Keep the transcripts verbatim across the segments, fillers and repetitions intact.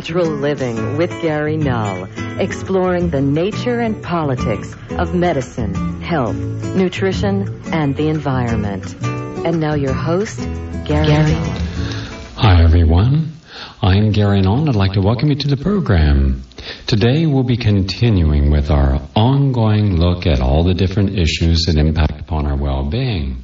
Natural Living with Gary Null, exploring the nature and politics of medicine, health, nutrition, and the environment. And now your host, Gary, Gary. Null. Hi, everyone. I'm Gary Null, and I'd like to welcome you to the program. Today, we'll be continuing with our ongoing look at all the different issues that impact upon our well-being.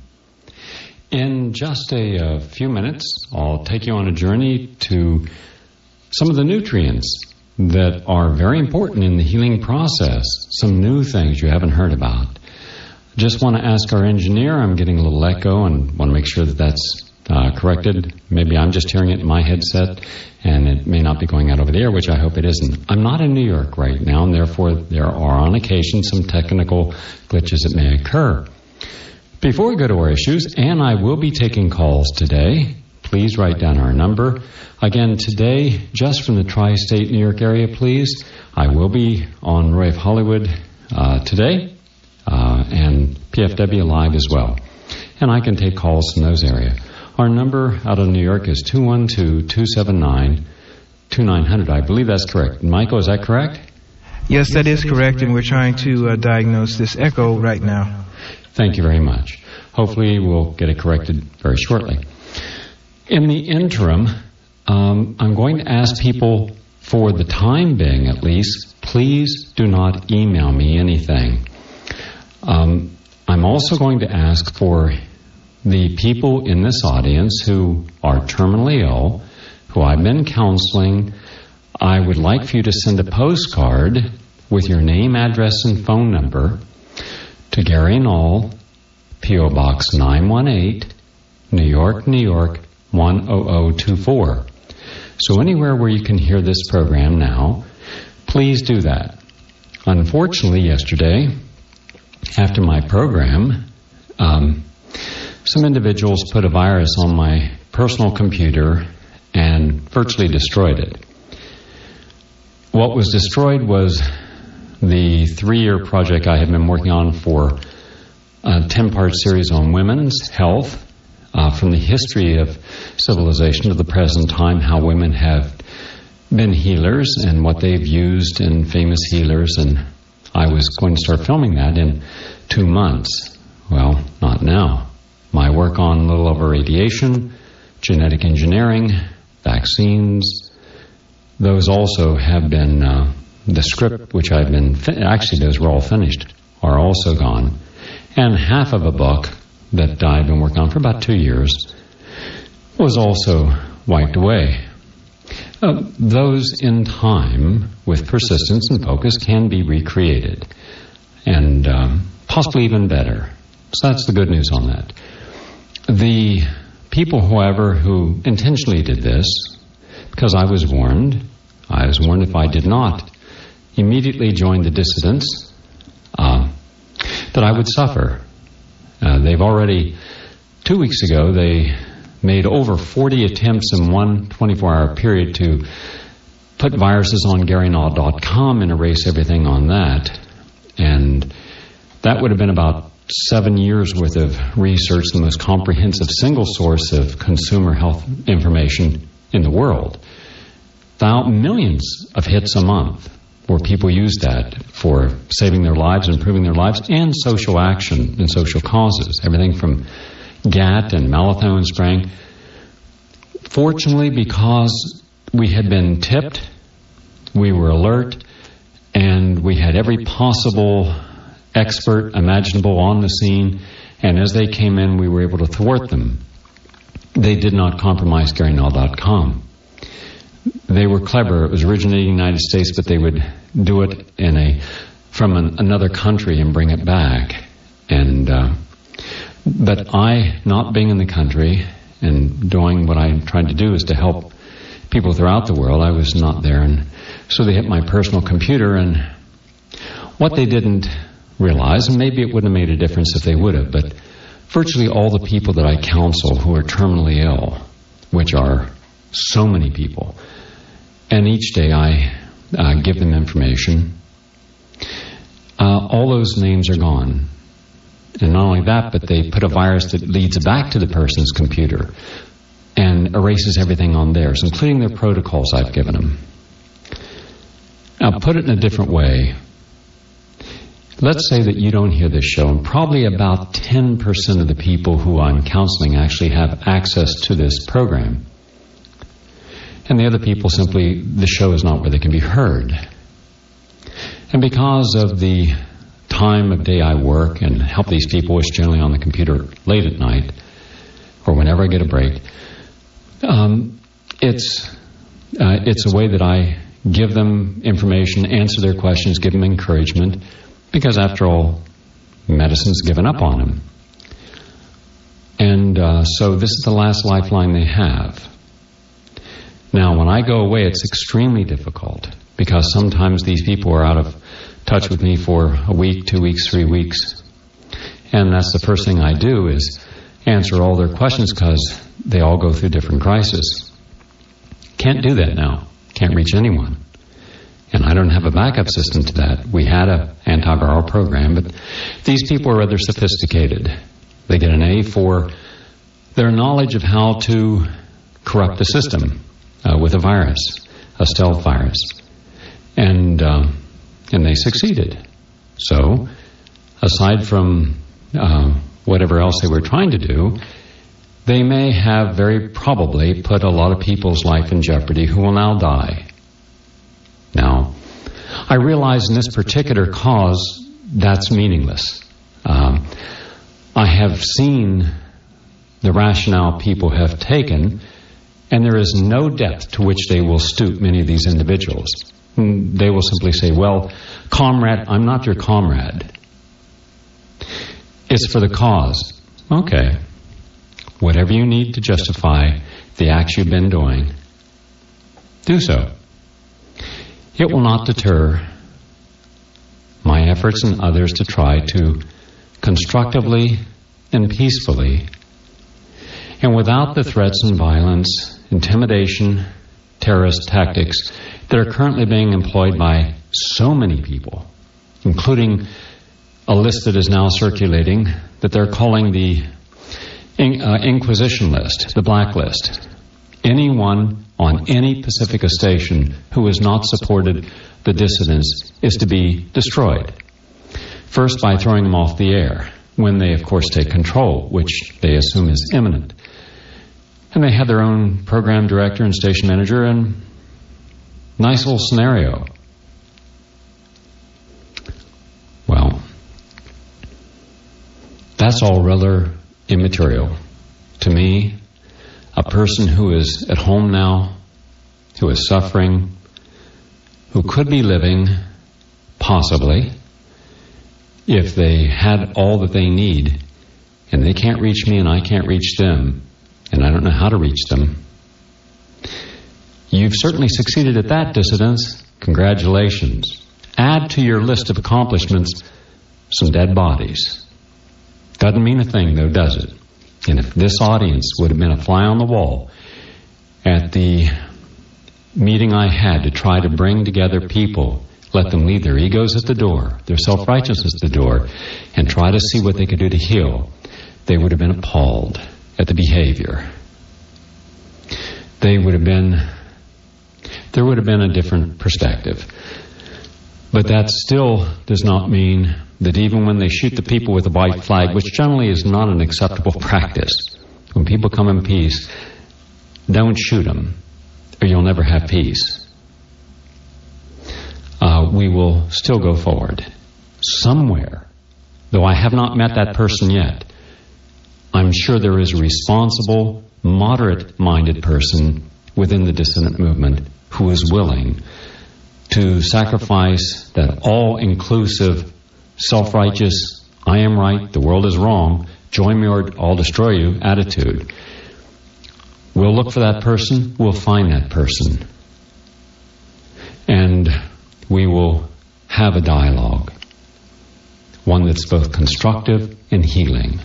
In just a, a few minutes, I'll take you on a journey to some of the nutrients that are very important in the healing process, some new things you haven't heard about. Just want to ask our engineer, I'm getting a little echo and want to make sure that that's uh, corrected. Maybe I'm just hearing it in my headset and it may not be going out over the air, which I hope it isn't. I'm not in New York right now, and therefore there are on occasion some technical glitches that may occur. Before we go to our issues, and I will be taking calls today, please write down our number. Again, today, just from the tri-state New York area, please, I will be on Roy of Hollywood uh, today, uh, and P F W Live as well. And I can take calls from those areas. Our number out of New York is two one two, two seven nine, two nine zero zero. I believe that's correct. Michael, is that correct? Yes, that is correct, and we're trying to uh, diagnose this echo right now. Thank you very much. Hopefully we'll get it corrected very shortly. In the interim, um, I'm going to ask people, for the time being at least, please do not email me anything. Um, I'm also going to ask for the people in this audience who are terminally ill, who I've been counseling. I would like for you to send a postcard with your name, address, and phone number to Gary Null, P O Box nine one eight, New York, New York, one zero zero two four. So anywhere where you can hear this program now, please do that. Unfortunately, yesterday, after my program, um, some individuals put a virus on my personal computer and virtually destroyed it. What was destroyed was the three-year project I had been working on for a ten-part series on women's health, uh, from the history of civilization to the present time, how women have been healers and what they've used in famous healers. And I was going to start filming that in two months. Well, not now. My work on a little over radiation, genetic engineering, vaccines, those also have been... Uh, The script, which I've been, fin- actually those were all finished, are also gone. And half of a book that I've been working on for about two years was also wiped away. Uh, those in time, with persistence and focus, can be recreated. And um, possibly even better. So that's the good news on that. The people, however, who intentionally did this, because I was warned, I was warned if I did not immediately joined the dissidents, uh, that I would suffer. Uh, they've already, two weeks ago, they made over forty attempts in one twenty-four hour period to put viruses on Gary Null dot com and erase everything on that. And that would have been about seven years worth of research, the most comprehensive single source of consumer health information in the world. Thou- millions of hits a month, where people use that for saving their lives, improving their lives, and social action and social causes. Everything from G A T and malathion spraying. Fortunately, because we had been tipped, we were alert, and we had every possible expert imaginable on the scene, and as they came in, we were able to thwart them. They did not compromise Gary Null dot com. They were clever. It was originating in the United States, but they would do it in a from an, another country and bring it back. And uh, but I, not being in the country and doing what I tried to do is to help people throughout the world, I was not there. And so they hit my personal computer, and what they didn't realize, and maybe it wouldn't have made a difference if they would have, but virtually all the people that I counsel who are terminally ill, which are so many people, and each day I uh, give them information, uh, all those names are gone. And not only that, but they put a virus that leads back to the person's computer and erases everything on theirs, including their protocols I've given them. Now, put it in a different way. Let's say that you don't hear this show, and probably about ten percent of the people who I'm counseling actually have access to this program. And the other people simply, the show is not where they can be heard. And because of the time of day I work and help these people, which generally on the computer late at night, or whenever I get a break, um, it's uh, it's a way that I give them information, answer their questions, give them encouragement, because after all, medicine's given up on them. And uh, so this is the last lifeline they have. Now, when I go away, it's extremely difficult, because sometimes these people are out of touch with me for a week, two weeks, three weeks. And that's the first thing I do is answer all their questions, because they all go through different crises. Can't do that now. Can't reach anyone. And I don't have a backup system to that. We had an antiviral program, but these people are rather sophisticated. They get an A for their knowledge of how to corrupt the system uh, with a virus, a stealth virus. And, uh, and they succeeded. So, aside from uh, whatever else they were trying to do, they may have very probably put a lot of people's life in jeopardy who will now die. Now, I realize in this particular cause, that's meaningless. Um, I have seen the rationale people have taken, and there is no depth to which they will stoop, many of these individuals. They will simply say, well, comrade, I'm not your comrade. It's for the cause. Okay. Whatever you need to justify the acts you've been doing, do so. It will not deter my efforts and others to try to constructively and peacefully, and without the threats and violence, intimidation, terrorist tactics that are currently being employed by so many people, including a list that is now circulating that they're calling the in, uh, Inquisition list, the blacklist. Anyone on any Pacifica station who has not supported the dissidents is to be destroyed. First, by throwing them off the air, when they, of course, take control, which they assume is imminent. And they have their own program director and station manager, and nice little scenario. Well, that's all rather immaterial. To me, a person who is at home now, who is suffering, who could be living, possibly, if they had all that they need, and they can't reach me and I can't reach them, and I don't know how to reach them. You've certainly succeeded at that, dissidents. Congratulations. Add to your list of accomplishments some dead bodies. Doesn't mean a thing, though, does it? And if this audience would have been a fly on the wall at the meeting I had to try to bring together people, let them leave their egos at the door, their self-righteousness at the door, and try to see what they could do to heal, they would have been appalled at the behavior. They would have been, there would have been a different perspective. But that still does not mean that even when they shoot the people with a white flag, which generally is not an acceptable practice, when people come in peace, don't shoot them, or you'll never have peace. Uh, we will still go forward. Somewhere, though I have not met that person yet, I'm sure there is a responsible, moderate-minded person within the dissident movement who is willing to sacrifice that all-inclusive, self-righteous, I am right, the world is wrong, join me or I'll destroy you attitude. We'll look for that person, we'll find that person. And we will have a dialogue, one that's both constructive and healing.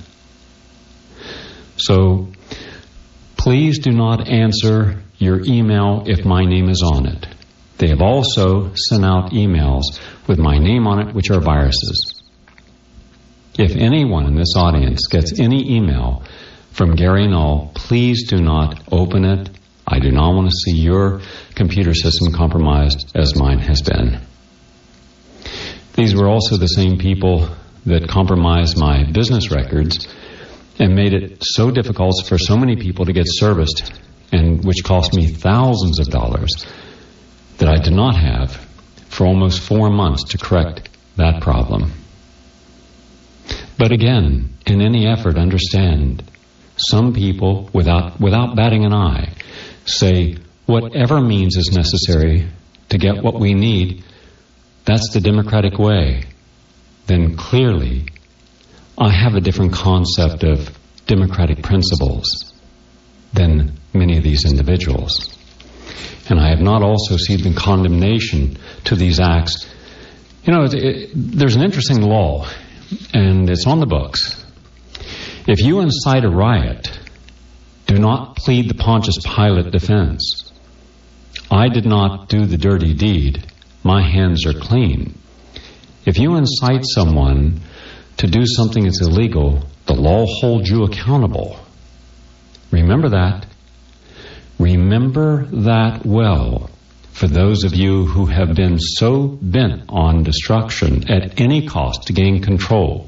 So, please do not answer your email if my name is on it. They have also sent out emails with my name on it, which are viruses. If anyone in this audience gets any email from Gary Null, please do not open it, I do not want to see your computer system compromised as mine has been. These were also the same people that compromised my business records and made it so difficult for so many people to get serviced, and which cost me thousands of dollars that I did not have for almost four months to correct that problem. But again, in any effort, understand, some people, without without batting an eye, say whatever means is necessary to get what we need, that's the democratic way. Then clearly, I have a different concept of democratic principles than many of these individuals. And I have not also seen the condemnation to these acts. You know, it, it, there's an interesting law, and it's on the books. If you incite a riot, do not plead the Pontius Pilate defense. I did not do the dirty deed. My hands are clean. If you incite someone to do something that's illegal, the law holds you accountable. Remember that. Remember that well, for those of you who have been so bent on destruction at any cost to gain control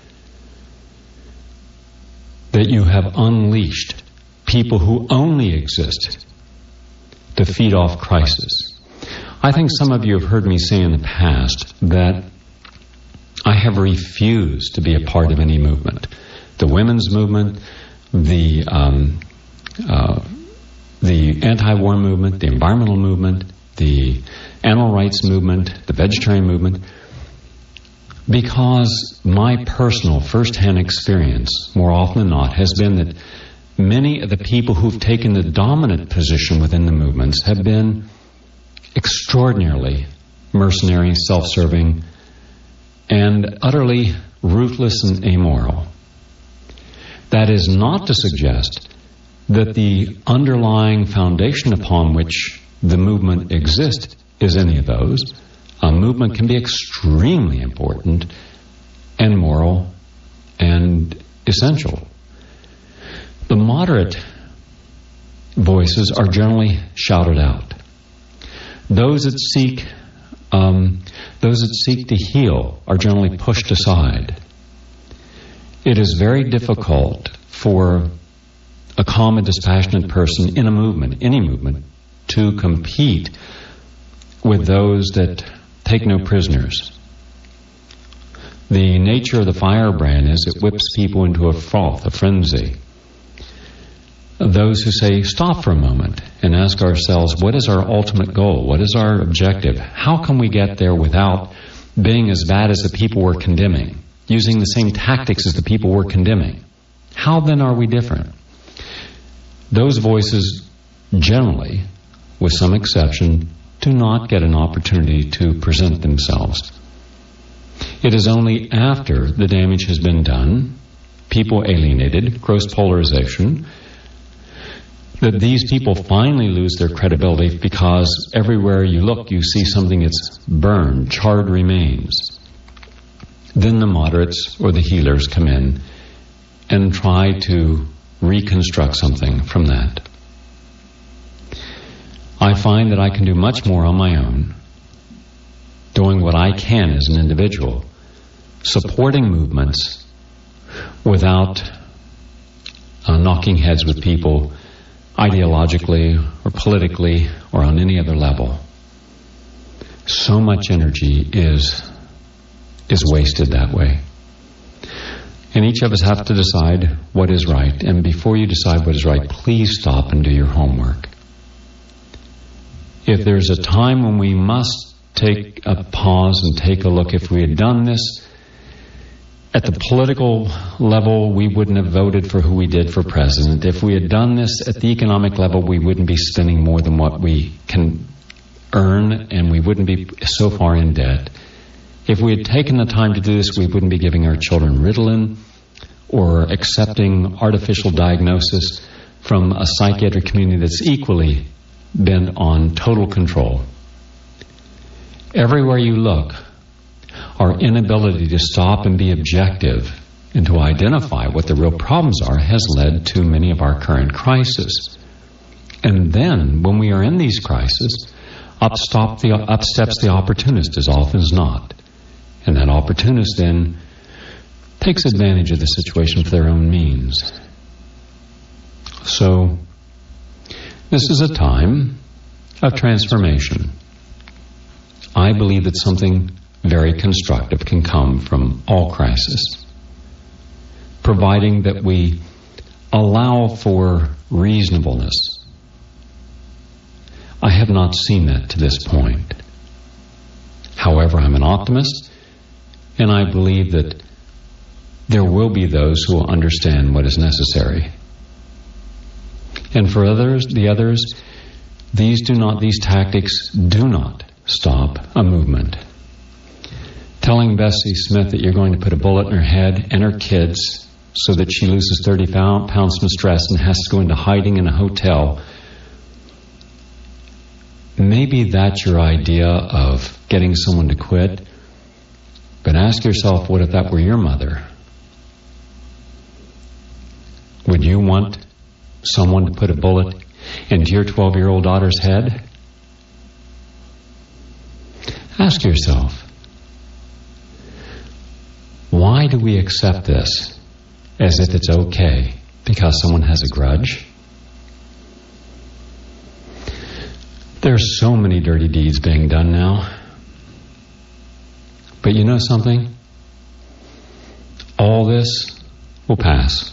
that you have unleashed people who only exist to feed off crisis. I think some of you have heard me say in the past that I have refused to be a part of any movement. The women's movement, the um, uh, the anti-war movement, the environmental movement, the animal rights movement, the vegetarian movement, because my personal first-hand experience, more often than not, has been that many of the people who've taken the dominant position within the movements have been extraordinarily mercenary, self-serving, and utterly ruthless and amoral. That is not to suggest that the underlying foundation upon which the movement exists is any of those. A movement can be extremely important and moral and essential. The moderate voices are generally shouted out. Those that seek um, those that seek to heal are generally pushed aside. It is very difficult for a calm and dispassionate person in a movement, any movement, to compete with those that take no prisoners. The nature of the firebrand is it whips people into a froth, a frenzy. Those who say, stop for a moment and ask ourselves, what is our ultimate goal? What is our objective? How can we get there without being as bad as the people we're condemning, using the same tactics as the people we're condemning? How then are we different? Those voices generally, with some exception, do not get an opportunity to present themselves. It is only after the damage has been done, people alienated, gross polarization, that these people finally lose their credibility, because everywhere you look you see something that's burned, charred remains. Then the moderates or the healers come in and try to reconstruct something from that. I find that I can do much more on my own, doing what I can as an individual, supporting movements without uh, knocking heads with people ideologically or politically or on any other level. So much energy is is wasted that way. And each of us have to decide what is right. And before you decide what is right, please stop and do your homework. If there's a time when we must take a pause and take a look, if we had done this at the political level, we wouldn't have voted for who we did for president. If we had done this at the economic level, we wouldn't be spending more than what we can earn, and we wouldn't be so far in debt. If we had taken the time to do this, we wouldn't be giving our children Ritalin or accepting artificial diagnosis from a psychiatric community that's equally bent on total control. Everywhere you look, our inability to stop and be objective and to identify what the real problems are has led to many of our current crises. And then, when we are in these crises, up, stop the, up steps the opportunist as often as not. And that opportunist then takes advantage of the situation for their own means. So, this is a time of transformation. I believe that something very constructive can come from all crisis, providing that we allow for reasonableness. I have not seen that to this point. However, I'm an optimist, and I believe that there will be those who will understand what is necessary. And for others, the others, these do not, these tactics do not stop a movement. Telling Bessie Smith that you're going to put a bullet in her head and her kids so that she loses thirty pounds from stress and has to go into hiding in a hotel, maybe that's your idea of getting someone to quit. But ask yourself, what if that were your mother? Would you want someone to put a bullet into your twelve-year-old daughter's head? Ask yourself, why do we accept this as if it's okay because someone has a grudge? There's so many dirty deeds being done now. But you know something? All this will pass.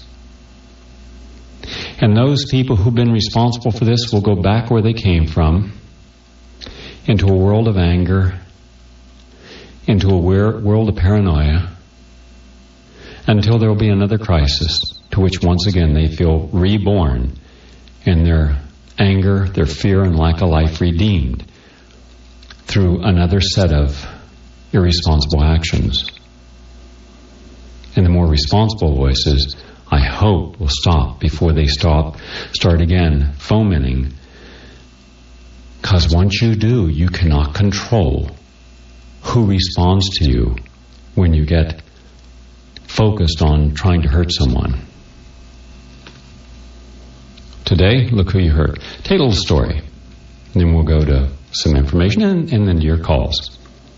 And those people who've been responsible for this will go back where they came from, into a world of anger, into a world of paranoia, until there will be another crisis to which once again they feel reborn in their anger, their fear, and lack of life redeemed through another set of irresponsible actions. And the more responsible voices, I hope, will stop before they stop, start again fomenting. Because once you do, you cannot control who responds to you when you get focused on trying to hurt someone. Today, look who you hurt. Take a little story, and then we'll go to some information and, and then to your calls.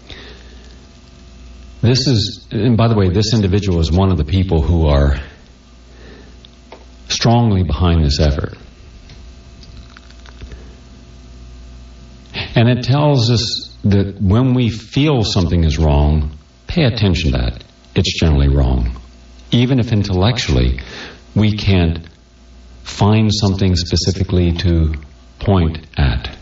This is, and by the way, this individual is one of the people who are strongly behind this effort. And it tells us that when we feel something is wrong, pay attention to that. It's generally wrong. Even if intellectually we can't find something specifically to point at.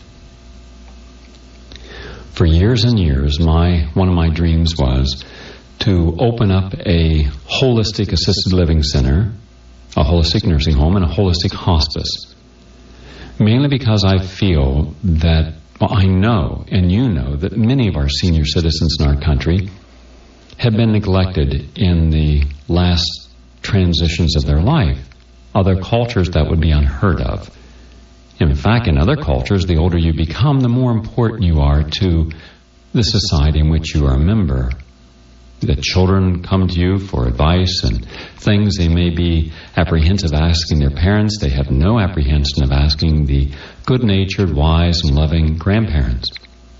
For years and years, my one of my dreams was to open up a holistic assisted living center, a holistic nursing home, and a holistic hospice. Mainly because I feel that, well, I know, and you know, that many of our senior citizens in our country have been neglected in the last transitions of their life. Other cultures, that would be unheard of. In fact, in other cultures, the older you become, the more important you are to the society in which you are a member. The children come to you for advice and things they may be apprehensive asking their parents. They have no apprehension of asking the good-natured, wise, and loving grandparents.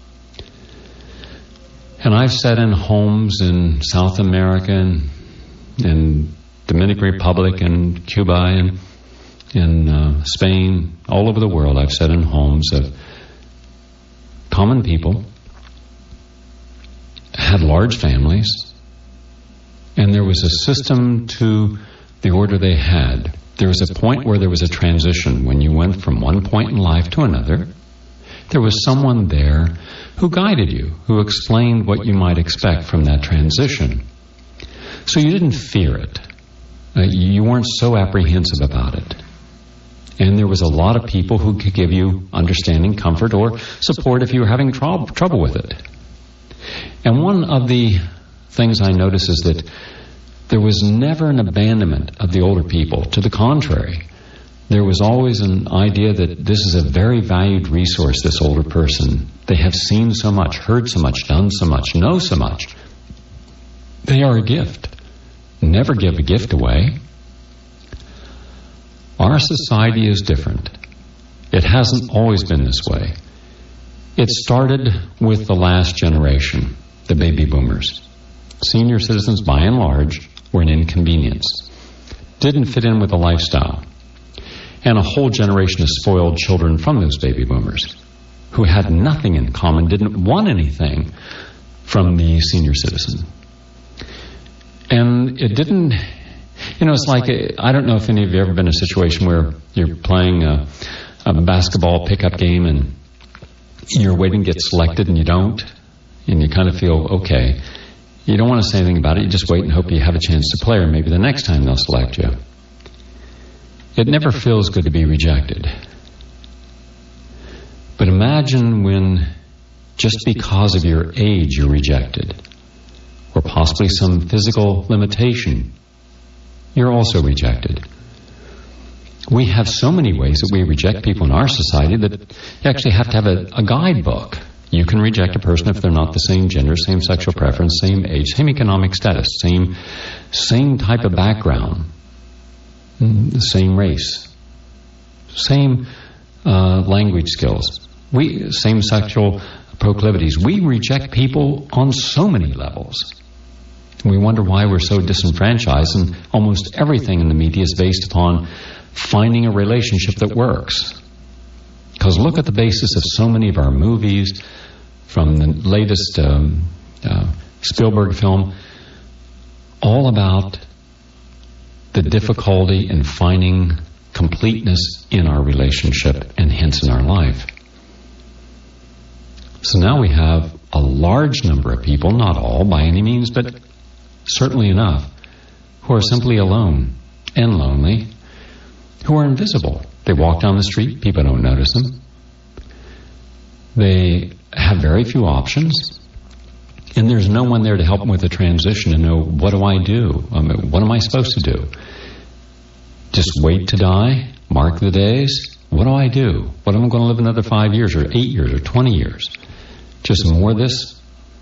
And I've sat in homes in South America and in Dominican Republic and Cuba and in uh, Spain, all over the world. I've sat in homes of common people, had large families, and there was a system to the order they had. There was a point where there was a transition. When you went from one point in life to another, there was someone there who guided you, who explained what you might expect from that transition. So you didn't fear it. Uh, you weren't so apprehensive about it. And there was a lot of people who could give you understanding, comfort, or support if you were having trou- trouble with it. And one of the things I noticed is that there was never an abandonment of the older people. To the contrary, there was always an idea that this is a very valued resource, this older person. They have seen so much, heard so much, done so much, know so much. They are a gift. Never give a gift away. Our society is different. It hasn't always been this way. It started with the last generation, the baby boomers. Senior citizens, by and large, were an inconvenience. Didn't fit in with the lifestyle. And a whole generation of spoiled children from those baby boomers who had nothing in common, didn't want anything from the senior citizen. And it didn't, you know, it's like, a, I don't know if any of you have ever been in a situation where you're playing a, a basketball pickup game and you're waiting to get selected and you don't, and you kind of feel, okay, you don't want to say anything about it, you just wait and hope you have a chance to play, or maybe the next time they'll select you. It never feels good to be rejected. But imagine when, just because of your age, you're rejected, or possibly some physical limitation, you're also rejected. We have so many ways that we reject people in our society that you actually have to have a, a guidebook. You can reject a person if they're not the same gender, same sexual preference, same age, same economic status, same, same type of background, the same race, same uh, language skills, we same sexual proclivities. We reject people on so many levels. We wonder why we're so disenfranchised, and almost everything in the media is based upon finding a relationship that works. Because look at the basis of so many of our movies, from the latest um, uh, Spielberg film, all about the difficulty in finding completeness in our relationship and hence in our life. So now we have a large number of people, not all by any means, but certainly enough, who are simply alone and lonely, who are invisible. They walk down the street, people don't notice them. They have very few options, and there's no one there to help them with the transition and know, what do I do? I mean, what am I supposed to do? Just wait to die? Mark the days? What do I do? What am I going to live another five years or eight years or twenty years? Just more of this?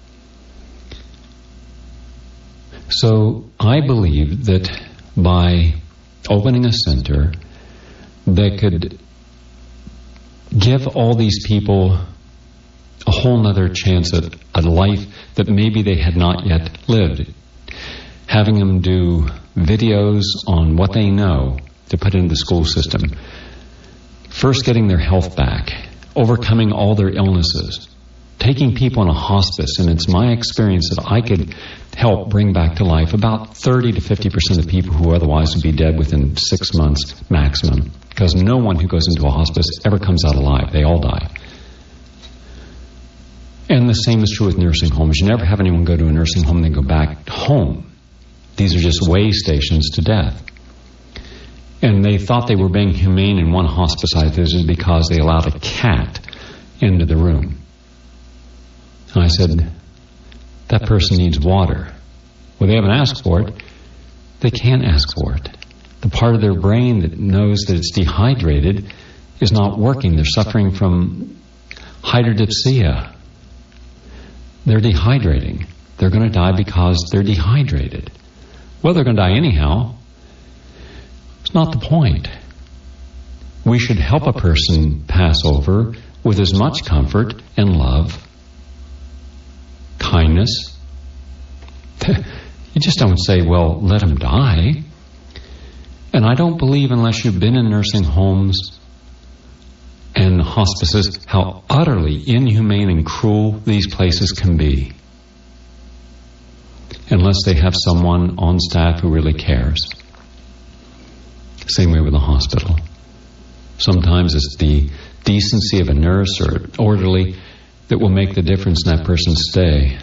So I believe that by opening a center that could give all these people a whole nother chance at a life that maybe they had not yet lived, having them do videos on what they know to put into the school system, first getting their health back, overcoming all their illnesses, taking people in a hospice, and it's my experience that I could help bring back to life about thirty to fifty percent of people who otherwise would be dead within six months maximum, because no one who goes into a hospice ever comes out alive. They all die. And the same is true with nursing homes. You never have anyone go to a nursing home and then go back home. These are just way stations to death. And they thought they were being humane in one hospice visit because they allowed a cat into the room. And I said, that person needs water. Well, they haven't asked for it. They can't ask for it. The part of their brain that knows that it's dehydrated is not working. They're suffering from hydrodipsia. They're dehydrating. They're going to die because they're dehydrated. Well, they're going to die anyhow. It's not the point. We should help a person pass over with as much comfort and love, kindness. You just don't say, well, let them die. And I don't believe, unless you've been in nursing homes and hospices, how utterly inhumane and cruel these places can be, unless they have someone on staff who really cares. Same way with the hospital. Sometimes it's the decency of a nurse or orderly that will make the difference in that person's stay.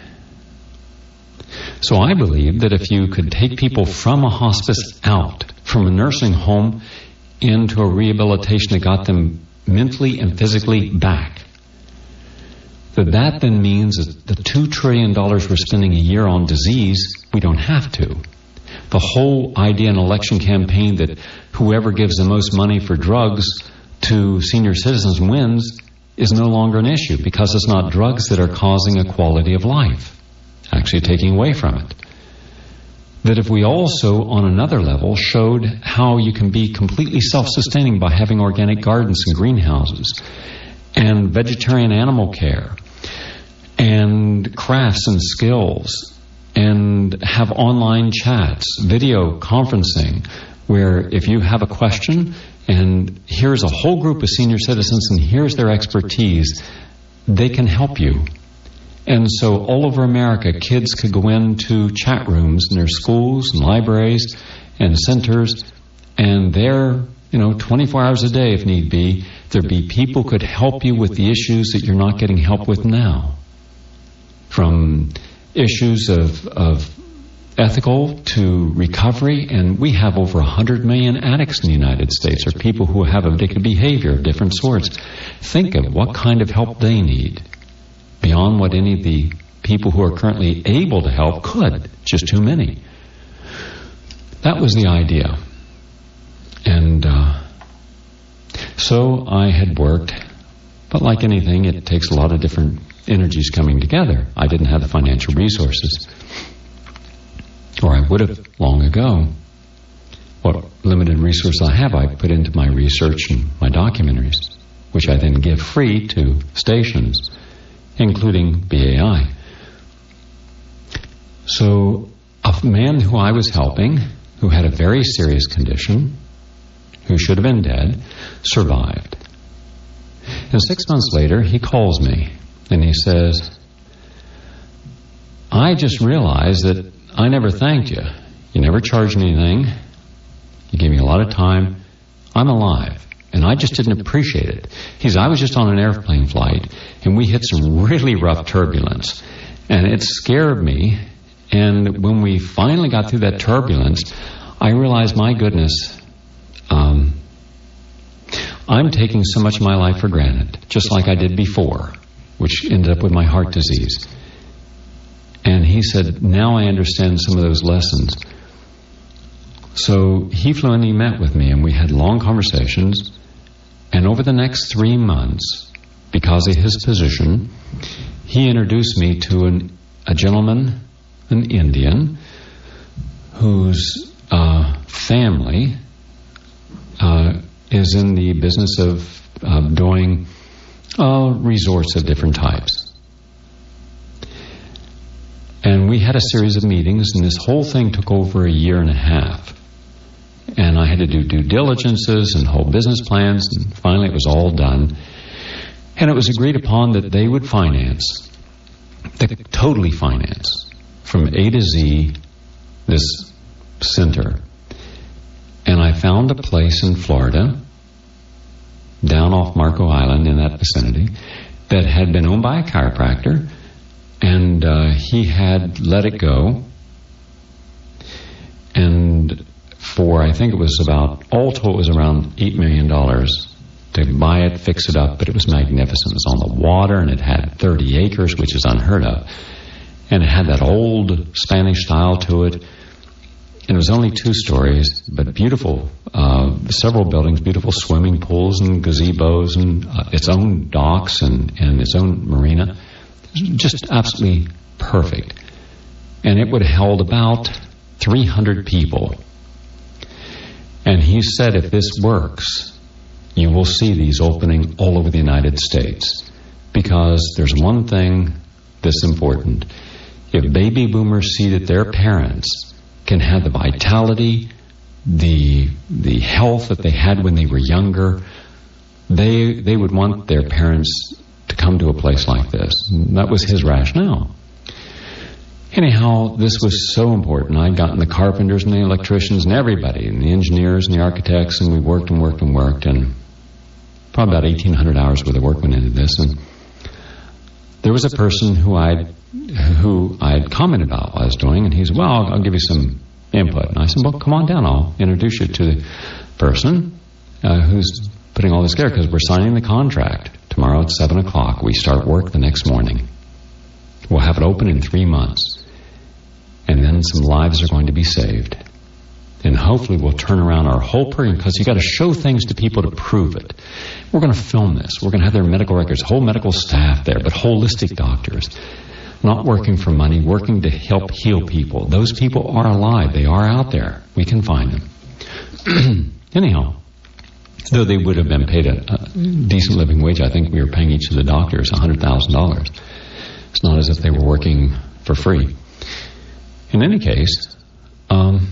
So I believe that if you could take people from a hospice out, from a nursing home into a rehabilitation that got them mentally and physically back, that that then means that the two trillion dollars we're spending a year on disease, we don't have to. The whole idea in an election campaign that whoever gives the most money for drugs to senior citizens wins is no longer an issue, because it's not drugs that are causing a quality of life, actually taking away from it. that if we also, on another level, showed how you can be completely self-sustaining by having organic gardens and greenhouses and vegetarian animal care and crafts and skills and have online chats, video conferencing, where if you have a question and here's a whole group of senior citizens and here's their expertise, they can help you. And so all over America, kids could go into chat rooms in their schools and libraries and centers, and there, you know, twenty-four hours a day if need be, there'd be people who could help you with the issues that you're not getting help with now. From issues of, of ethical to recovery, and we have over one hundred million addicts in the United States, or people who have addictive behavior of different sorts. Think of what kind of help they need, beyond what any of the people who are currently able to help could. Just too many. That was the idea. And uh, so I had worked, but like anything, it takes a lot of different energies coming together. I didn't have the financial resources, or I would have long ago. What limited resource I have, I put into my research and my documentaries, which I then give free to stations, including B A I. So a man who I was helping, who had a very serious condition, who should have been dead, survived. And six months later, he calls me and he says, I just realized that I never thanked you. You never charged me anything. You gave me a lot of time. I'm alive. And I just didn't appreciate it. He said, I was just on an airplane flight, and we hit some really rough turbulence. And it scared me. And when we finally got through that turbulence, I realized, my goodness, um, I'm taking so much of my life for granted, just like I did before, which ended up with my heart disease. And he said, now I understand some of those lessons. So he flew in and he met with me, and we had long conversations. And over the next three months, because of his position, he introduced me to an, a gentleman, an Indian, whose uh, family uh, is in the business of uh, doing uh, resorts of different types. And we had a series of meetings, and this whole thing took over a year and a half. And I had to do due diligences and whole business plans, and finally it was all done. And it was agreed upon that they would finance, they totally finance, from A to Z, this center. And I found a place in Florida, down off Marco Island in that vicinity, that had been owned by a chiropractor, and uh, he had let it go. And for, I think it was about, all told it was around eight million dollars to buy it, fix it up, but it was magnificent. It was on the water, and it had thirty acres, which is unheard of. And it had that old Spanish style to it. And it was only two stories, but beautiful, uh, several buildings, beautiful swimming pools and gazebos, and uh, its own docks and, and its own marina. Just absolutely perfect. And it would have held about three hundred people. And he said, if this works, you will see these opening all over the United States. Because there's one thing that's important. If baby boomers see that their parents can have the vitality, the the health that they had when they were younger, they they would want their parents to come to a place like this. And that was his rationale. Anyhow, this was so important. I'd gotten the carpenters and the electricians and everybody, and the engineers and the architects, and we worked and worked and worked, and probably about eighteen hundred hours worth of work went into this. And there was a person who I'd who I'd commented about what I was doing, and he said, well, I'll, I'll give you some input. And I said, well, come on down, I'll introduce you to the person uh, who's putting all this together, because we're signing the contract. Tomorrow at seven o'clock, we start work the next morning. We'll have it open in three months. And then some lives are going to be saved. And hopefully we'll turn around our whole program, because you've got to show things to people to prove it. We're going to film this. We're going to have their medical records, whole medical staff there, but holistic doctors. Not working for money, working to help heal people. Those people are alive. They are out there. We can find them. Anyhow, though they would have been paid a, a decent living wage, I think we were paying each of the doctors one hundred thousand dollars. It's not as if they were working for free. In any case, um,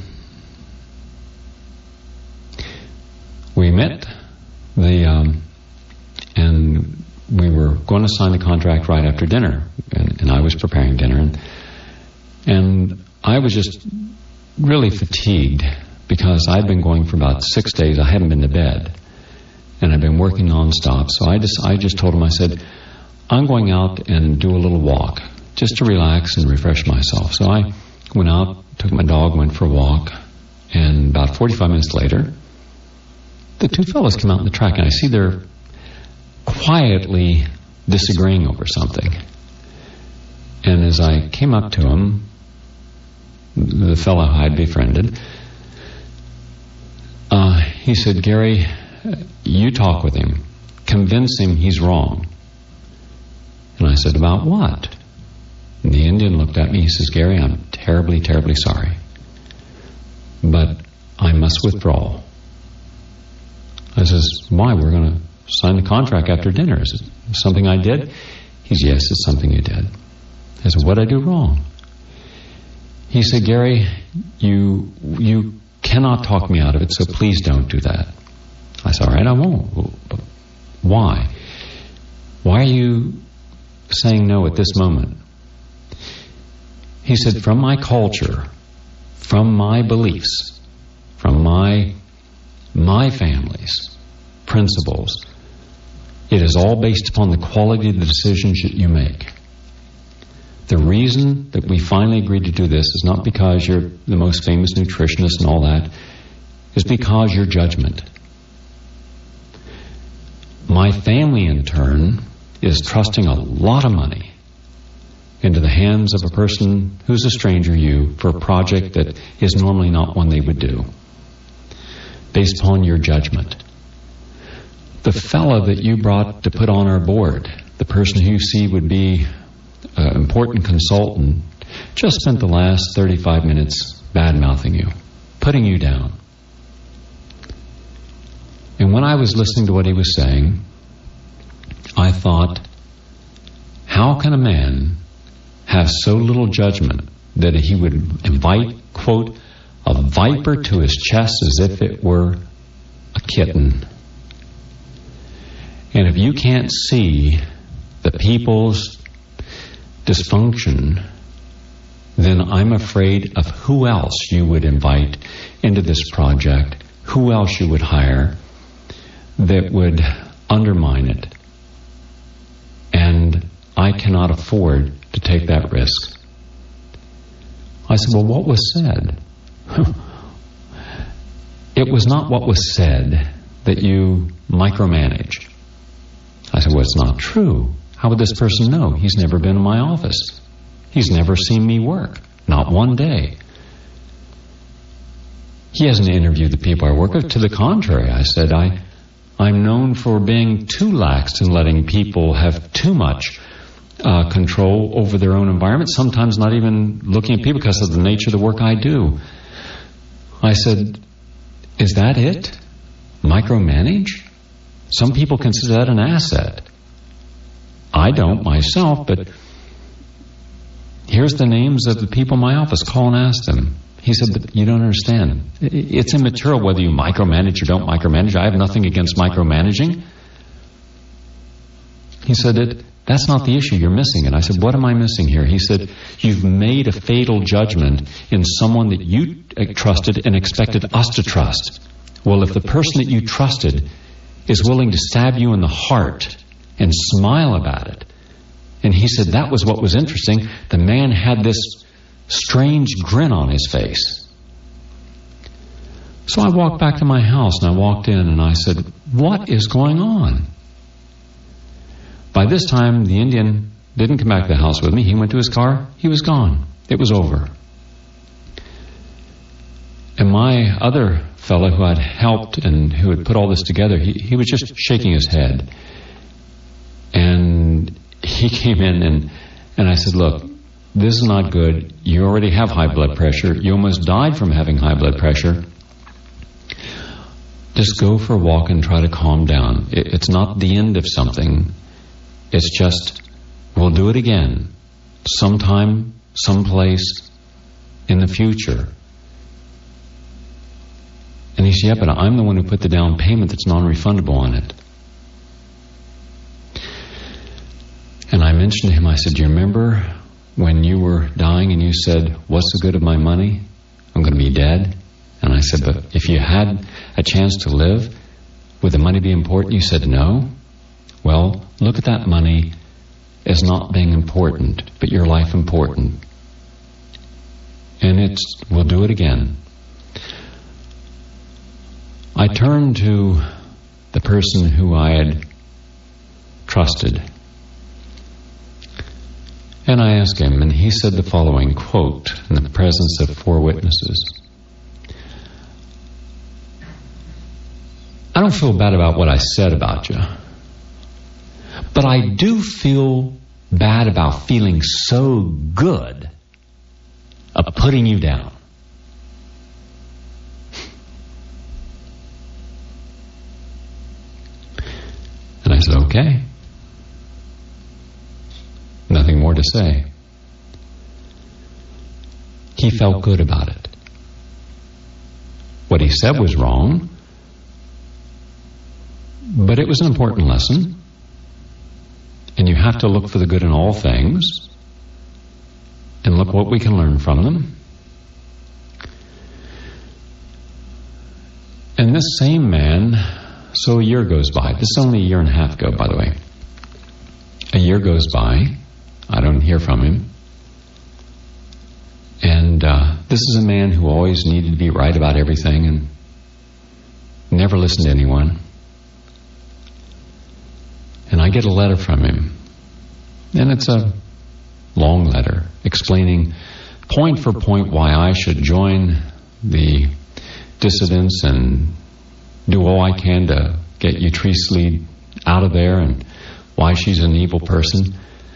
we met the, um, and we were going to sign the contract right after dinner, and, and I was preparing dinner, and, and I was just really fatigued because I'd been going for about six days. I hadn't been to bed, and I'd been working nonstop. So I just, I just told him, I said, I'm going out and do a little walk just to relax and refresh myself. So I went out, took my dog, went for a walk, and about forty-five minutes later, the two fellows come out in the track, and I see they're quietly disagreeing over something. And as I came up to him, the fellow I'd befriended, uh, he said, Gary, you talk with him. Convince him he's wrong. And I said, about what? And the Indian looked at me. He says, Gary, I'm terribly, terribly sorry, but I must withdraw. I says, why? We're going to sign the contract after dinner. Is it something I did? He said, yes, it's something you did. I said, what did I do wrong? He said, Gary, you you cannot talk me out of it, so please don't do that. I said, all right, I won't. But why? Why are you saying no at this moment? He said, from my culture, from my beliefs, from my my family's principles, it is all based upon the quality of the decisions that you make. The reason that we finally agreed to do this is not because you're the most famous nutritionist and all that, is because your judgment. My family, in turn, is trusting a lot of money into the hands of a person who's a stranger to you for a project that is normally not one they would do, based upon your judgment. The fellow that you brought to put on our board, the person who you see would be an important consultant, just spent the last thirty-five minutes bad-mouthing you, putting you down. And when I was listening to what he was saying, I thought, how can a man have so little judgment that he would invite, quote, a viper to his chest as if it were a kitten? And if you can't see the people's dysfunction, then I'm afraid of who else you would invite into this project, who else you would hire that would undermine it. And I cannot afford to take that risk. I said, well, what was said? It was not what was said that you micromanage. I said, well, it's not true. How would this person know? He's never been in my office. He's never seen me work. Not one day. He hasn't interviewed the people I work with. To the contrary, I said, I, I'm known for being too lax in letting people have too much uh, control over their own environment, sometimes not even looking at people because of the nature of the work I do. I said, is that it? Micromanage? Some people consider that an asset. I don't myself, but here's the names of the people in my office. Call and ask them. He said, but you don't understand. It's immaterial whether you micromanage or don't micromanage. I have nothing against micromanaging. He said, it, that's not the issue. You're missing it. I said, what am I missing here? He said, you've made a fatal judgment in someone that you trusted and expected us to trust. Well, if the person that you trusted is willing to stab you in the heart and smile about it. And he said that was what was interesting. The man had this strange grin on his face. So I walked back to my house and I walked in and I said, what is going on? By this time, the Indian didn't come back to the house with me. He went to his car. He was gone. It was over. And my other fellow who had helped and who had put all this together, he, he was just shaking his head. And he came in and, and I said, look, this is not good. You already have high blood pressure. You almost died from having high blood pressure. Just go for a walk and try to calm down. It's not the end of something. It's just, we'll do it again. Sometime, someplace in the future. And he said, yeah, but I'm the one who put the down payment that's non-refundable on it. And I mentioned to him, I said, do you remember when you were dying and you said, what's the good of my money? I'm going to be dead. And I said, but if you had a chance to live, would the money be important? You said no. Well, look at that money as not being important, but your life important. And it's, we'll do it again. I turned to the person who I had trusted. And I asked him, and he said the following, quote, in the presence of four witnesses. I don't feel bad about what I said about you, but I do feel bad about feeling so good of putting you down. And I said, okay. Nothing more to say. He felt good about it. What he said was wrong, but it was an important lesson. And you have to look for the good in all things. And look what we can learn from them. And this same man, so a year goes by. This is only a year and a half ago, by the way. A year goes by. I don't hear from him. And uh, this is a man who always needed to be right about everything and never listened to anyone. And I get a letter from him. And it's a long letter explaining point for point why I should join the dissidents and do all I can to get Utrice Lee out of there and why she's an evil person.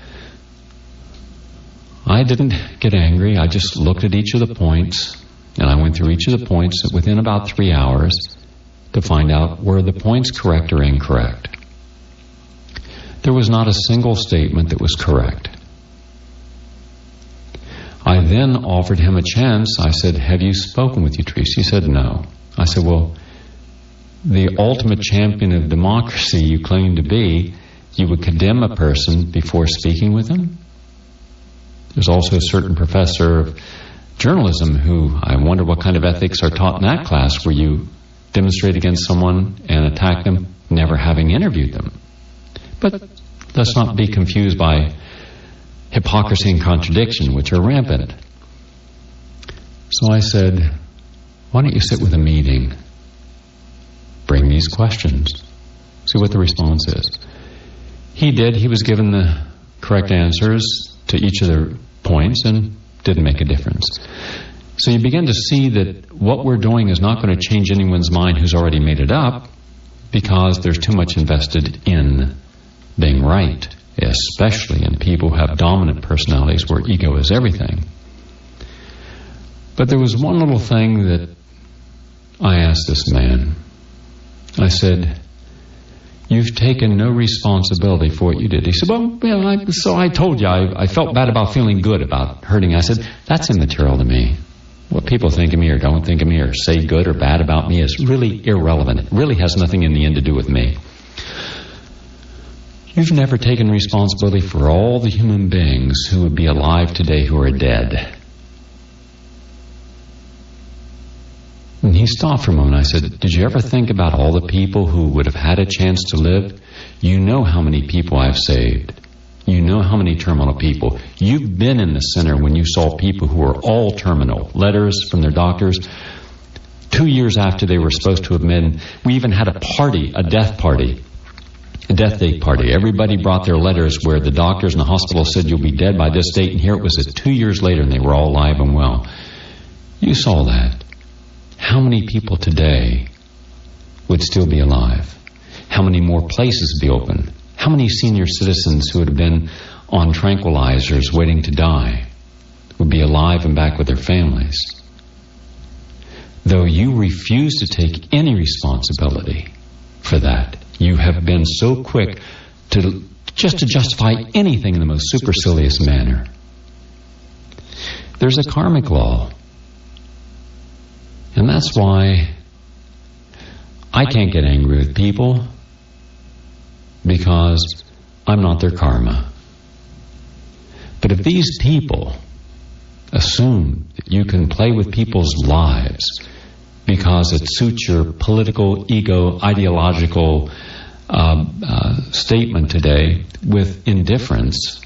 I didn't get angry. I just looked at each of the points, and I went through each of the points within about three hours to find out were the points correct or incorrect. There was not a single statement that was correct. I then offered him a chance. I said, have you spoken with Utrice? He said, no. I said, well, the ultimate champion of democracy you claim to be, you would condemn a person before speaking with them? There's also a certain professor of journalism who, I wonder what kind of ethics are taught in that class, where you demonstrate against someone and attack them, never having interviewed them. But let's not be confused by hypocrisy and contradiction, which are rampant. So I said, why don't you sit with a meeting? Bring these questions. See what the response is. He did. He was given the correct answers to each of the points and didn't make a difference. So you begin to see that what we're doing is not going to change anyone's mind who's already made it up, because there's too much invested in being right, especially in people who have dominant personalities where ego is everything. But there was one little thing that I asked this man. I said, you've taken no responsibility for what you did. He said, well, well I, so I told you, I, I felt bad about feeling good about hurting. I said, that's immaterial to me. What people think of me or don't think of me or say good or bad about me is really irrelevant. It really has nothing in the end to do with me. You've never taken responsibility for all the human beings who would be alive today who are dead. And he stopped for a moment. I said, did you ever think about all the people who would have had a chance to live? You know how many people I've saved. You know how many terminal people. You've been in the center when you saw people who were all terminal. Letters from their doctors. Two years after they were supposed to have been, we even had a party, a death party. A death date party. Everybody brought their letters where the doctors and the hospital said you'll be dead by this date, and here it was at two years later and they were all alive and well. You saw that. How many people today would still be alive? How many more places would be open? How many senior citizens who would have been on tranquilizers waiting to die would be alive and back with their families. Though you refuse to take any responsibility for that, you have been so quick to just to justify anything in the most supercilious manner. There's a karmic law. And that's why I can't get angry with people, because I'm not their karma. But if these people assume that you can play with people's lives because it suits your political, ego, ideological uh, uh, statement today with indifference,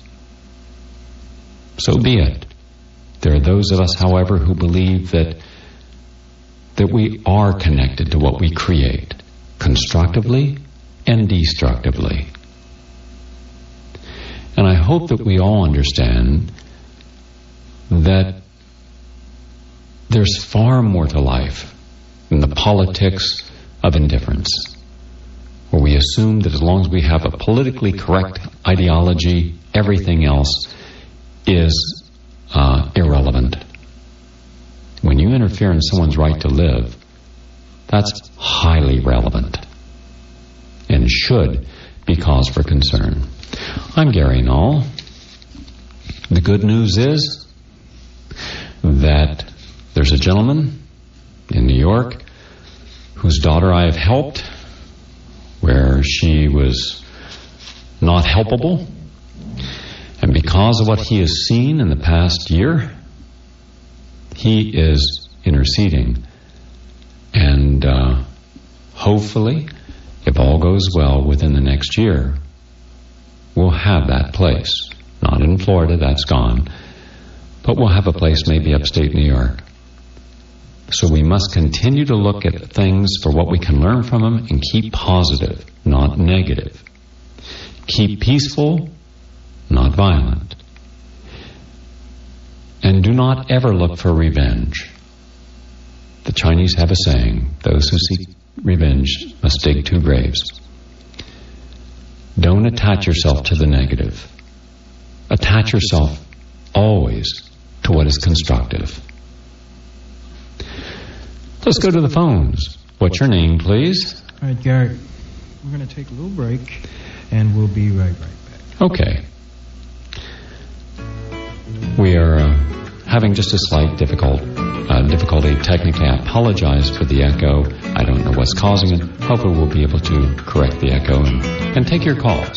so be it. There are those of us, however, who believe that that we are connected to what we create, constructively and destructively. And I hope that we all understand that there's far more to life than the politics of indifference, where we assume that as long as we have a politically correct ideology, everything else is uh, irrelevant. When you interfere in someone's right to live, that's highly relevant and should be cause for concern. I'm Gary Null. The good news is that there's a gentleman in New York whose daughter I have helped, where she was not helpable, and because of what he has seen in the past year, he is interceding, and uh, hopefully, if all goes well, within the next year, we'll have that place. Not in Florida, that's gone, but we'll have a place maybe upstate New York. So we must continue to look at things for what we can learn from them and keep positive, not negative. Keep peaceful, not violent. And do not ever look for revenge. The Chinese have a saying, those who seek revenge must dig two graves. Don't attach yourself to the negative. Attach yourself always to what is constructive. Let's go to the phones. What's your name, please? All right, Gary, we're going to take a little break, and we'll be right, right back. Okay. We are uh, having just a slight difficult uh, difficulty technically. I apologize for the echo. I don't know what's causing it. Hopefully we'll be able to correct the echo and, and take your calls.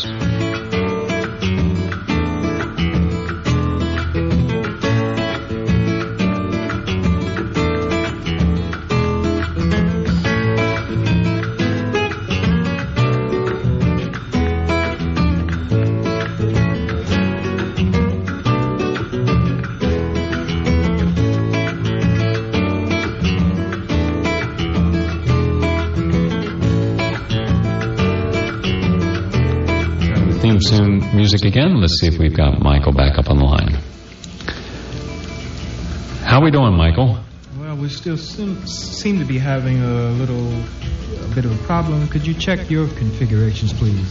Soon music again. Let's see if we've got Michael back up on the line. How are we doing, Michael? Well, we still seem, seem to be having a little a bit of a problem. Could you check your configurations, please?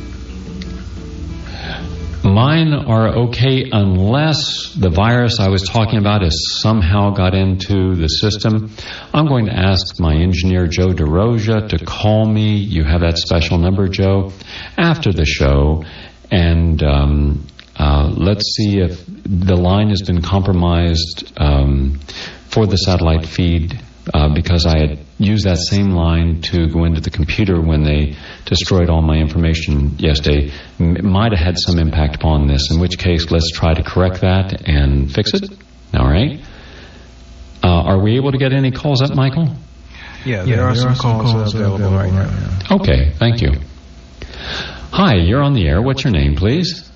Mine are okay unless the virus I was talking about has somehow got into the system. I'm going to ask my engineer, Joe DeRosa, to call me. You have that special number, Joe, after the show. And um, uh, let's see if the line has been compromised um, for the satellite feed, uh, because I had used that same line to go into the computer when they destroyed all my information yesterday. It might have had some impact upon this, in which case let's try to correct that and fix it. All right. Uh, are we able to get any calls up, Michael? Yeah, there, yeah, are, there some are some calls, calls available, available right, right now. now. Okay, thank you. Hi, you're on the air. What's your name, please?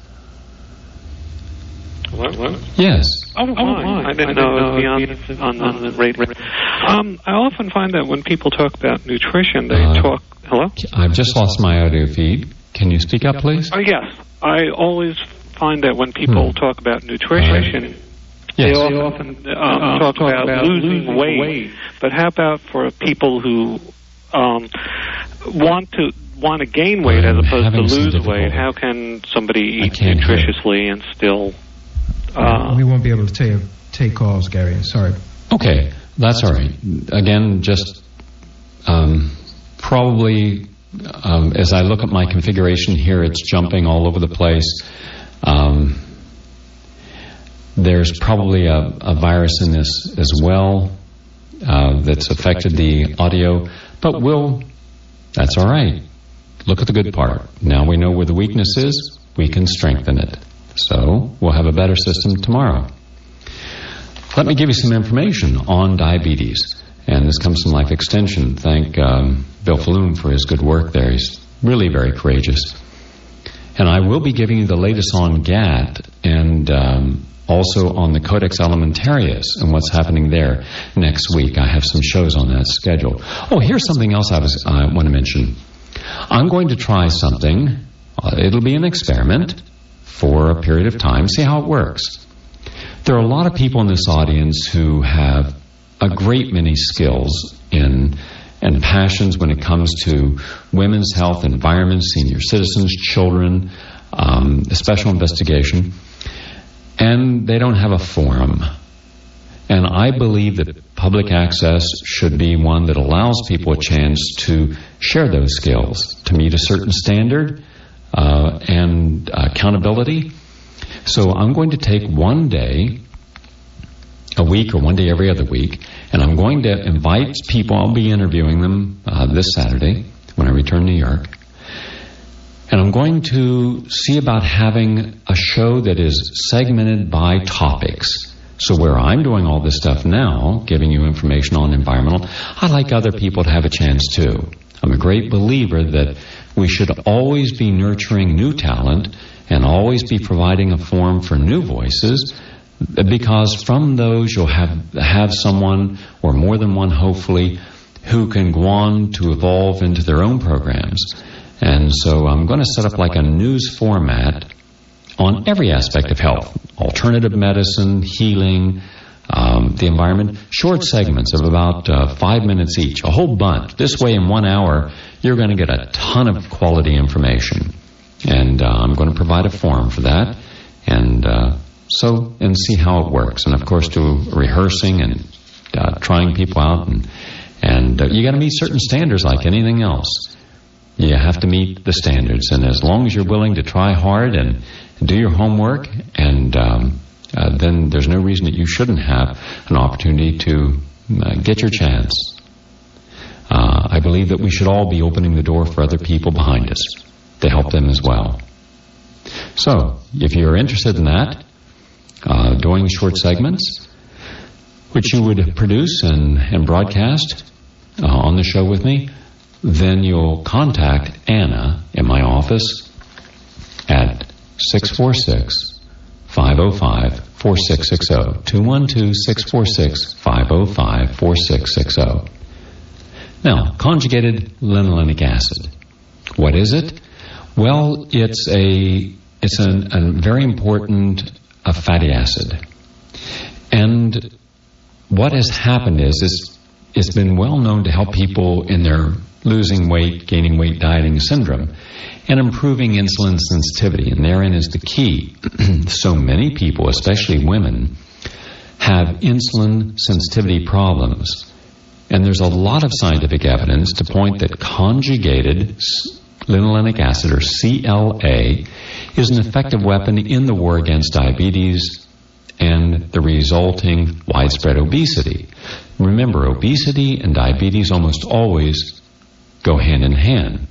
What? what? Yes. Oh, oh fine. I didn't, I didn't know, know it would be on, on, on the radio. Um, I often find that when people talk about nutrition, they uh, talk... Hello? I've just lost my audio feed. Can you speak up, please? Oh, yes. I always find that when people hmm. talk about nutrition, uh, they yes. often uh, uh, talk, talk about, about losing, losing weight. weight. But how about for people who um, want to... want to gain weight I'm as opposed to lose weight? How can somebody eat nutritiously and still Uh, we won't be able to take, take calls, Gary. Sorry. Okay, that's all right. Again, just um, probably um, as I look at my configuration here, it's jumping all over the place. Um, there's probably a, a virus in this as well uh, that's affected the audio, but we'll, that's all right. Look at the good part. Now we know where the weakness is, we can strengthen it. So we'll have a better system tomorrow. Let me give you some information on diabetes. And this comes from Life Extension. Thank um, Bill Falloon for his good work there. He's really very courageous. And I will be giving you the latest on G A T and um, also on the Codex Alimentarius and what's happening there next week. I have some shows on that schedule. Oh, here's something else I, was, I want to mention. I'm going to try something. Uh, it'll be an experiment for a period of time, see how it works. There are a lot of people in this audience who have a great many skills in and passions when it comes to women's health, environment, senior citizens, children, um, special investigation, and they don't have a forum. And I believe that public access should be one that allows people a chance to share those skills, to meet a certain standard uh, and uh, accountability. So I'm going to take one day a week or one day every other week, and I'm going to invite people. I'll be interviewing them uh, this Saturday when I return to New York. And I'm going to see about having a show that is segmented by topics. So where I'm doing all this stuff now, giving you information on environmental, I'd like other people to have a chance too. I'm a great believer that we should always be nurturing new talent and always be providing a forum for new voices, because from those you'll have have someone, or more than one hopefully, who can go on to evolve into their own programs. And so I'm going to set up like a news format on every aspect of health, alternative medicine, healing, um, the environment, short segments of about uh, five minutes each, a whole bunch. This way in one hour, you're going to get a ton of quality information. And uh, I'm going to provide a forum for that, and uh, so and see how it works. And of course, do rehearsing and uh, trying people out, and and uh, you got to meet certain standards like anything else. You have to meet the standards, and as long as you're willing to try hard and do your homework, and um, uh, then there's no reason that you shouldn't have an opportunity to uh, get your chance. Uh, I believe that we should all be opening the door for other people behind us to help them as well. So, if you're interested in that, uh, doing short segments, which you would produce and, and broadcast uh, on the show with me, then you'll contact Anna in my office at six four six, five oh five, four six six zero, two one two, six four six, five oh five, four six six zero. Now, conjugated linolenic acid. What is it? Well, it's a it's an, a very important a fatty acid. And what has happened is, is it's been well known to help people in their losing weight, gaining weight, dieting syndrome, and improving insulin sensitivity. And therein is the key. So many people, especially women, have insulin sensitivity problems. And there's a lot of scientific evidence to point that conjugated linolenic acid, or C L A, is an effective weapon in the war against diabetes and the resulting widespread obesity. Remember, obesity and diabetes almost always go hand in hand.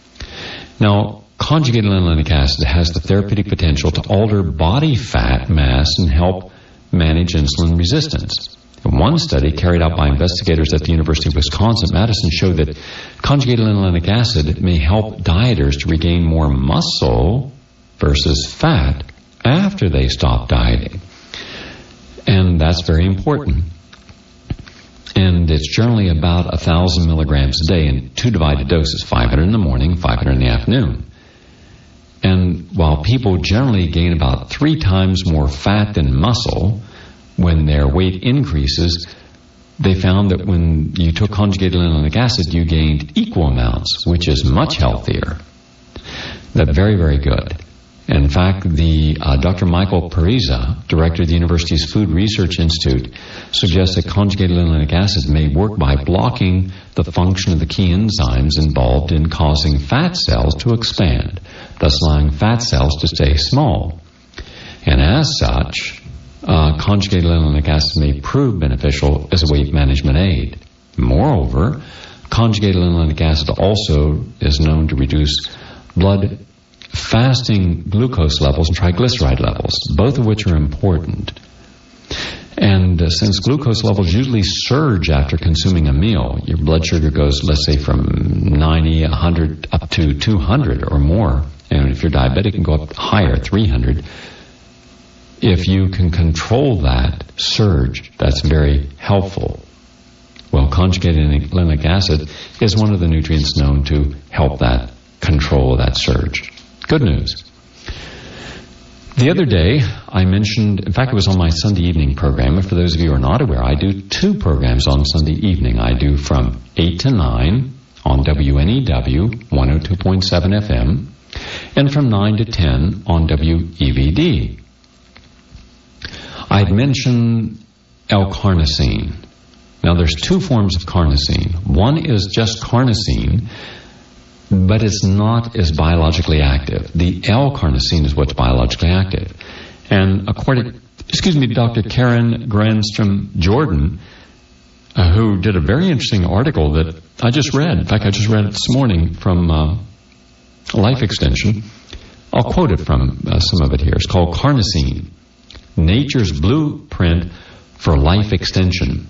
Now, conjugated linolenic acid has the therapeutic potential to alter body fat mass and help manage insulin resistance. And one study carried out by investigators at the University of Wisconsin-Madison showed that conjugated linolenic acid may help dieters to regain more muscle versus fat after they stop dieting. And that's very important. And it's generally about one thousand milligrams a day in two divided doses, five hundred in the morning, five hundred in the afternoon. And while people generally gain about three times more fat than muscle when their weight increases, they found that when you took conjugated linolenic acid, you gained equal amounts, which is much healthier. That's very, very good. In fact, the uh, Doctor Michael Pariza, director of the university's Food Research Institute, suggests that conjugated linolenic acid may work by blocking the function of the key enzymes involved in causing fat cells to expand, thus allowing fat cells to stay small. And as such, uh, conjugated linolenic acid may prove beneficial as a weight management aid. Moreover, conjugated linolenic acid also is known to reduce blood fasting glucose levels and triglyceride levels, both of which are important. And uh, since glucose levels usually surge after consuming a meal, your blood sugar goes, let's say, from ninety, one hundred, up to two hundred or more. And if you're diabetic, it can go up higher, three hundred. If you can control that surge, that's very helpful. Well, conjugated linolenic acid is one of the nutrients known to help that control that surge. Good news. The other day, I mentioned, in fact, it was on my Sunday evening program. And for those of you who are not aware, I do two programs on Sunday evening. I do from eight to nine on W N E W, one oh two point seven F M, and from nine to ten on W E V D. I'd mentioned L-carnosine. Now, there's two forms of carnosine. One is just carnosine, but it's not as biologically active. The L-carnosine is what's biologically active. And according, excuse me, Doctor Karen Granstrom Jordan, uh, who did a very interesting article that I just read. In fact, I just read it this morning from uh, Life Extension. I'll quote it from uh, some of it here. It's called Carnosine, Nature's Blueprint for Life Extension.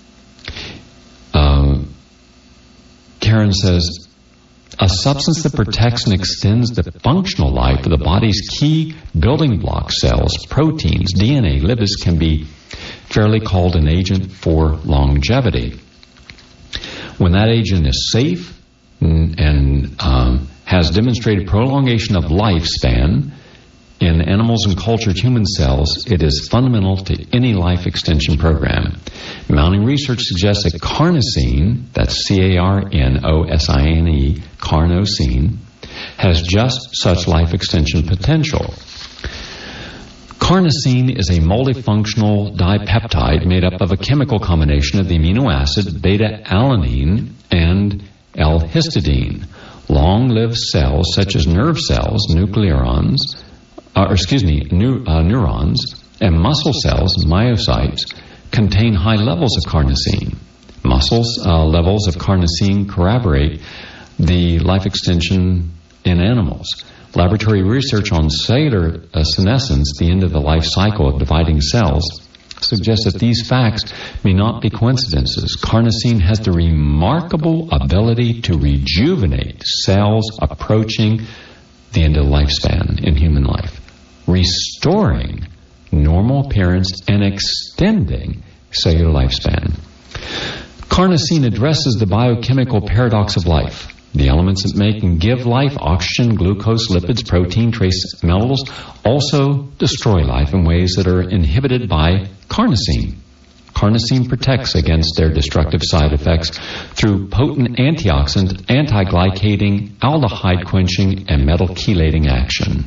Uh, Karen says, a substance that protects and extends the functional life of the body's key building block cells, proteins, D N A, lipids, can be fairly called an agent for longevity. When that agent is safe and, and um, has demonstrated prolongation of lifespan in animals and cultured human cells, it is fundamental to any life extension program. Mounting research suggests that carnosine, that's C A R N O S I N E, carnosine, has just such life extension potential. Carnosine is a multifunctional dipeptide made up of a chemical combination of the amino acid beta-alanine and L-histidine. Long-lived cells such as nerve cells, nucleons, Uh, or excuse me, neu- uh, neurons, and muscle cells, myocytes, contain high levels of carnosine. Muscles uh, levels of carnosine corroborate the life extension in animals. Laboratory research on cellular uh, senescence, the end of the life cycle of dividing cells, suggests that these facts may not be coincidences. Carnosine has the remarkable ability to rejuvenate cells approaching the end of lifespan in human life, restoring normal appearance and extending cellular lifespan. Carnosine addresses the biochemical paradox of life. The elements that make and give life, oxygen, glucose, lipids, protein, trace metals, also destroy life in ways that are inhibited by carnosine. Carnosine protects against their destructive side effects through potent antioxidant, anti-glycating, aldehyde quenching, and metal chelating action.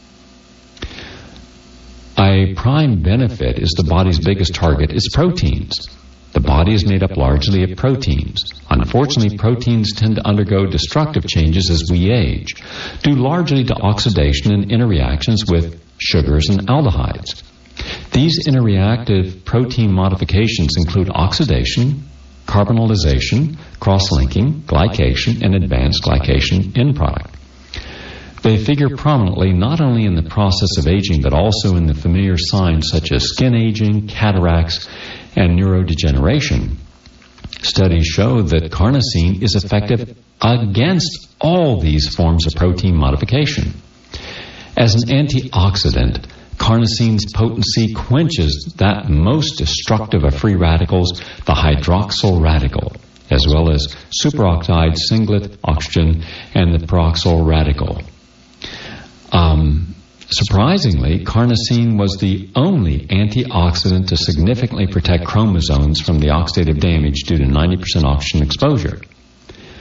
A prime benefit is the body's biggest target is proteins. The body is made up largely of proteins. Unfortunately, proteins tend to undergo destructive changes as we age, due largely to oxidation and interreactions with sugars and aldehydes. These interreactive protein modifications include oxidation, carbonylation, cross-linking, glycation, and advanced glycation end product. They figure prominently not only in the process of aging, but also in the familiar signs such as skin aging, cataracts, and neurodegeneration. Studies show that carnosine is effective against all these forms of protein modification. As an antioxidant, carnosine's potency quenches that most destructive of free radicals, the hydroxyl radical, as well as superoxide singlet oxygen and the peroxyl radical. Um, surprisingly, carnosine was the only antioxidant to significantly protect chromosomes from the oxidative damage due to ninety percent oxygen exposure.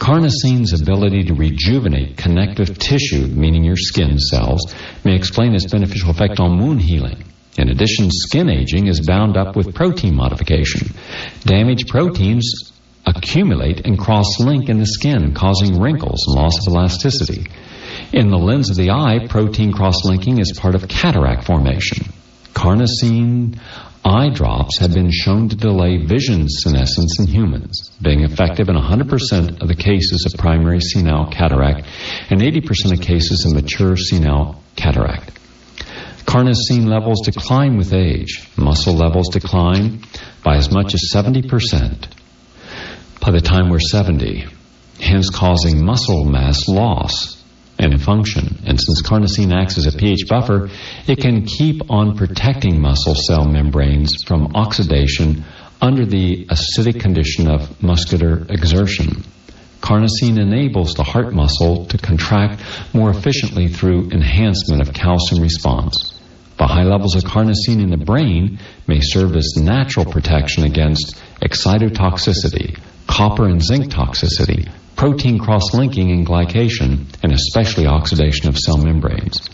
Carnosine's ability to rejuvenate connective tissue, meaning your skin cells, may explain its beneficial effect on wound healing. In addition, skin aging is bound up with protein modification. Damaged proteins accumulate and cross-link in the skin, causing wrinkles and loss of elasticity. In the lens of the eye, protein cross-linking is part of cataract formation. Carnosine eye drops have been shown to delay vision senescence in humans, being effective in one hundred percent of the cases of primary senile cataract and eighty percent of cases of mature senile cataract. Carnosine levels decline with age. Muscle levels decline by as much as seventy percent by the time we're seventy, hence causing muscle mass loss and function. And since carnosine acts as a pH buffer, it can keep on protecting muscle cell membranes from oxidation under the acidic condition of muscular exertion. Carnosine enables the heart muscle to contract more efficiently through enhancement of calcium response. The high levels of carnosine in the brain may serve as natural protection against excitotoxicity, copper and zinc toxicity, protein cross-linking and glycation, and especially oxidation of cell membranes.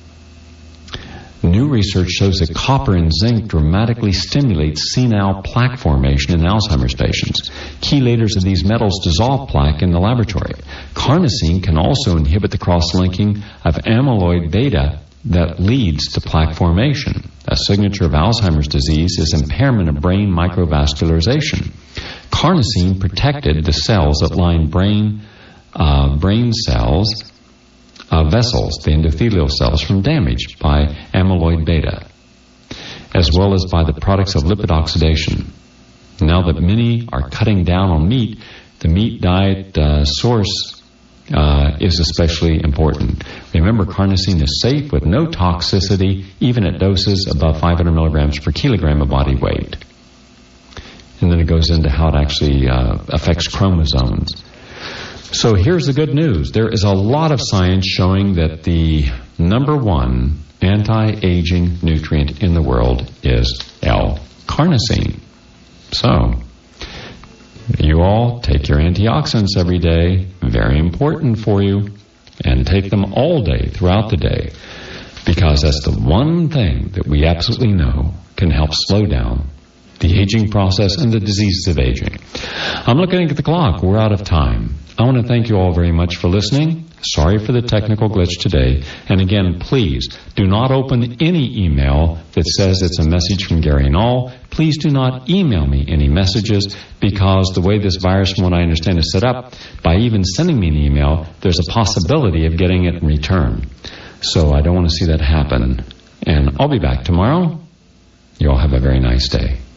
New research shows that copper and zinc dramatically stimulate senile plaque formation in Alzheimer's patients. Chelators of these metals dissolve plaque in the laboratory. Carnosine can also inhibit the cross-linking of amyloid beta that leads to plaque formation. A signature of Alzheimer's disease is impairment of brain microvascularization. Carnosine protected the cells that line brain, uh, brain cells, uh, vessels, the endothelial cells, from damage by amyloid beta, as well as by the products of lipid oxidation. Now that many are cutting down on meat, the meat diet uh, source Uh, is especially important. Remember, carnosine is safe with no toxicity, even at doses above five hundred milligrams per kilogram of body weight. And then it goes into how it actually uh, affects chromosomes. So here's the good news. There is a lot of science showing that the number one anti-aging nutrient in the world is L-carnosine. So you all take your antioxidants every day, very important for you, and take them all day throughout the day, because that's the one thing that we absolutely know can help slow down the aging process and the diseases of aging. I'm looking at the clock. We're out of time. I want to thank you all very much for listening. Sorry for the technical glitch today. And again, please do not open any email that says it's a message from Gary Null. Please do not email me any messages, because the way this virus, from what I understand, is set up, by even sending me an email, there's a possibility of getting it in return. So I don't want to see that happen. And I'll be back tomorrow. You all have a very nice day.